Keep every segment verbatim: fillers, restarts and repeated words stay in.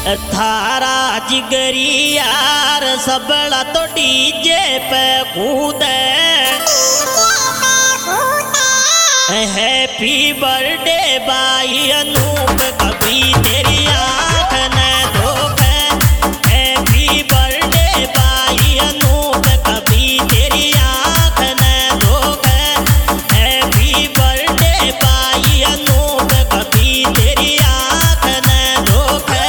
थारा जिगरी यार सबला तो डीजे पे कूदे। हैप्पी बर्थडे भाई अनूप, कभी तेरी आँख न धोखे। हैप्पी बर्थडे भाई अनूप, कभी तेरी आँख न धोखे। हैप्पी बर्थडे भाई अनूप, कभी तेरी आँख न धोखे।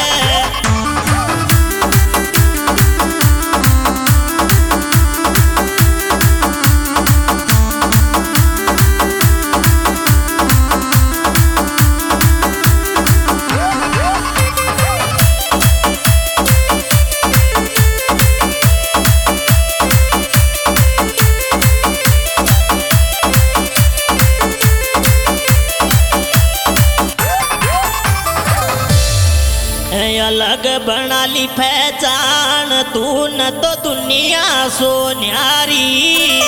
अलग बना ली पहचान तू न तो दुनिया सो न्यारी।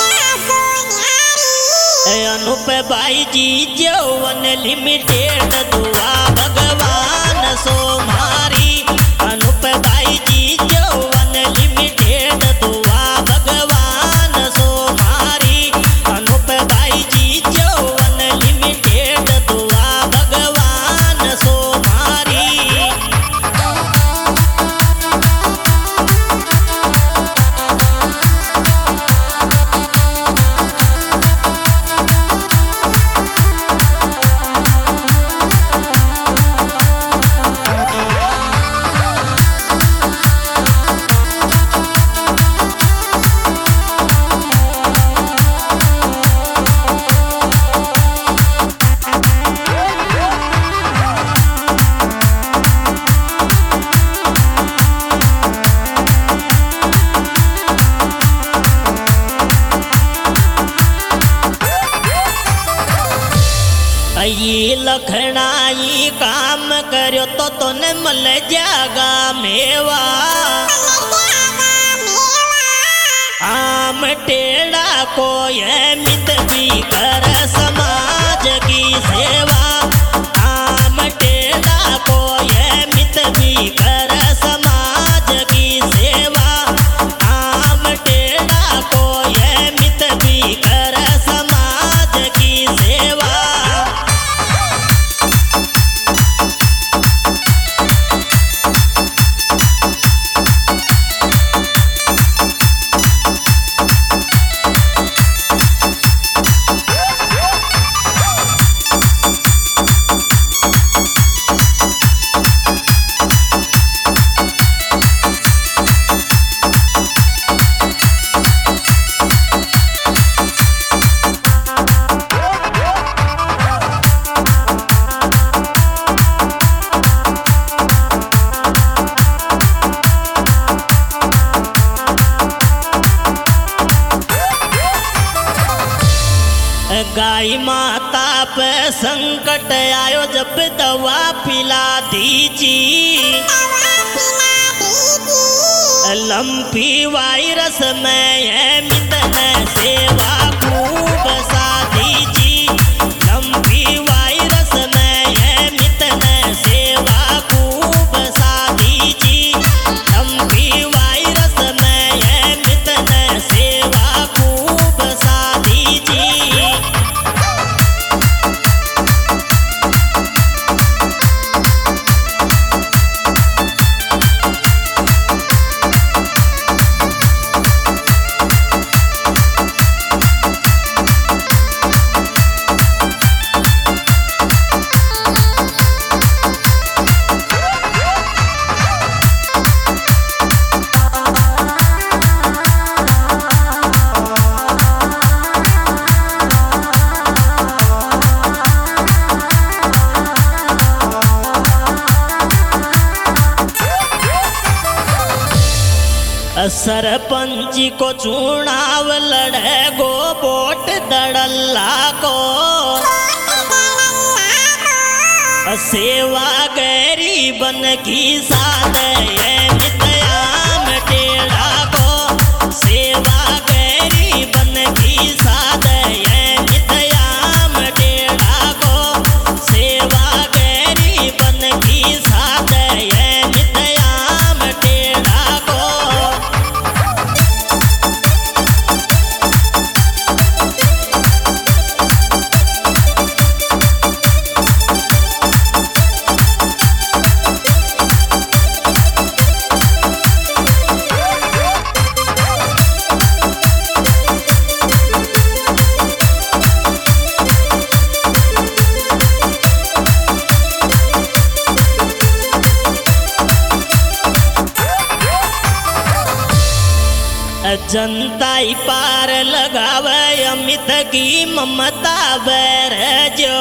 अनूप भाई जी जौवन लिमिटेड दुआ भगवान सो मारी। अनूप भाई जी जौवन लिमिटेड दुआ भगवान सो मारी। अनूप भाई जी जौवन लिमिटेड दुआ भगवान सो मारी। ये लखनाई काम करो तो तोने मल जागा मेवा। आम टेढ़ा को ये मित भी कर समाज की सेवा। आम टेढ़ा को ये मित भी कर समाज की सेवा। आम टेढ़ा को ये मित भी कर समाज की सेवा। गाय माता पे संकट आयो जब दवा पिला दीजी। लंपी वायरस में है मितन सेवा खूब सा दीजी। लंपी वायरस में है मितन सेवा खूब सा दीजी। लंपी वायरस में है मितन सेवा खूब सा दीजी। सरपंच को चुनाव लड़े गो वोट दड़ल्ला को। सेवा गरीबन की साथ है मितयाम टेढ़ा को। सेवा गरीबन की साथ है मितयाम टेढ़ा को। सेवा गरीबन की साथ है मित जनताई पार लगावे अमित की ममता बैर जो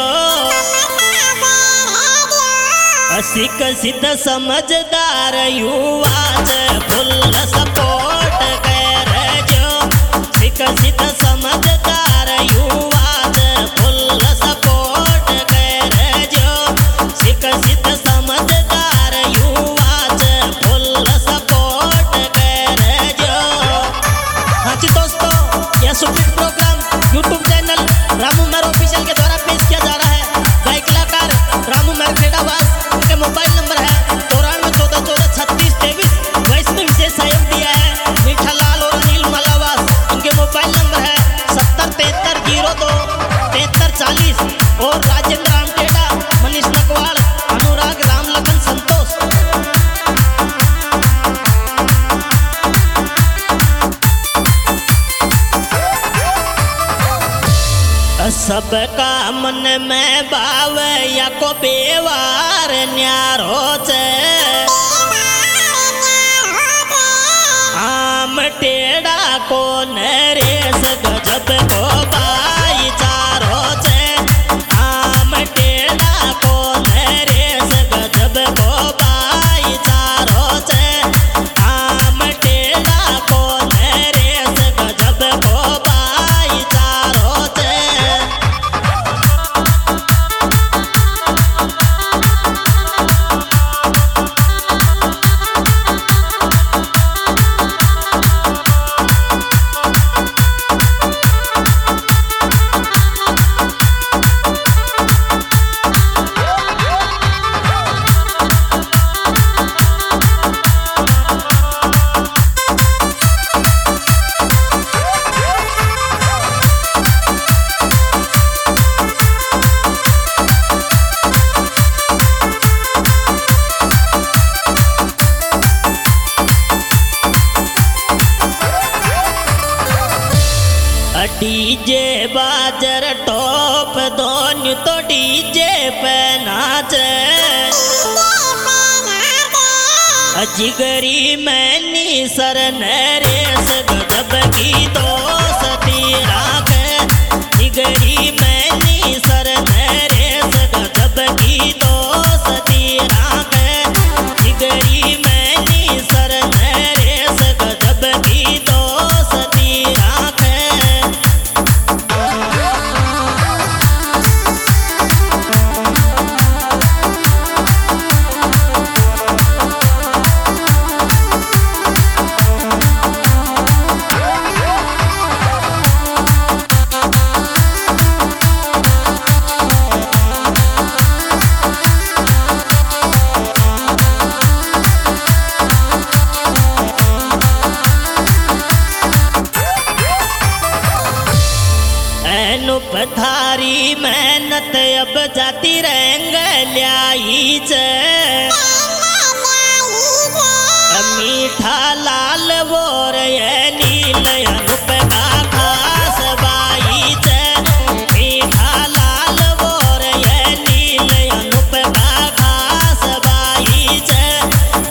शिक्षित समझदार युवा फुल सपोर्ट कर जो शिक्षित समझदार युवा फुल सपोर्ट कर जो शिक्षित समझदार युवा फुल सपोर्ट कर जो। हाँ जी दोस्तों, यह सुपीट program YouTube channel Ramu Mehar official के द्वारा पेश किया जा रहा है। गायक कलाकार रामू मेहर खेड़ावास, उनके मोबाइल नंबर है चौरानवे चौदह चौदह छत्तीस तेईस। वॉइस में विशेष सहयोग दिया है मीठा लाल और अनिल मलावास, उनके मोबाइल नंबर है सत्तर तिहत्तर जीरो दो तिहत्तर चालीस। और राजेंद्र राम टेढ़ा, मनीष नकवाल, अनुराग राम लखन संतोष। सबका मन में भाव या को बेवार न्यारो छे आम टेढ़ा को नरेश गजब को भाईचारो छे आम टेढ़ा को नरेश गजब को भाईचारो छे आम टेढ़ा को नरेश गजब को भाईचारो छे। डीजे बाजर टॉप दोनों तो डीजे पे नाचे जिगरी मैनी सर नरेश गजब की दोस्ती राखे जिगरी मैनी सर नरेश गजब की दोस्ती राखे जिगरी मैनी सर नरेश गजब की दोस्ती राखे। पथारी मेहनत अब जाती रहेंग ल्याई चे मीठा लाल वोर ये नील अनुप का खास बाई चे मीठा लाल वोर ये नील अनुप का खास बाई चे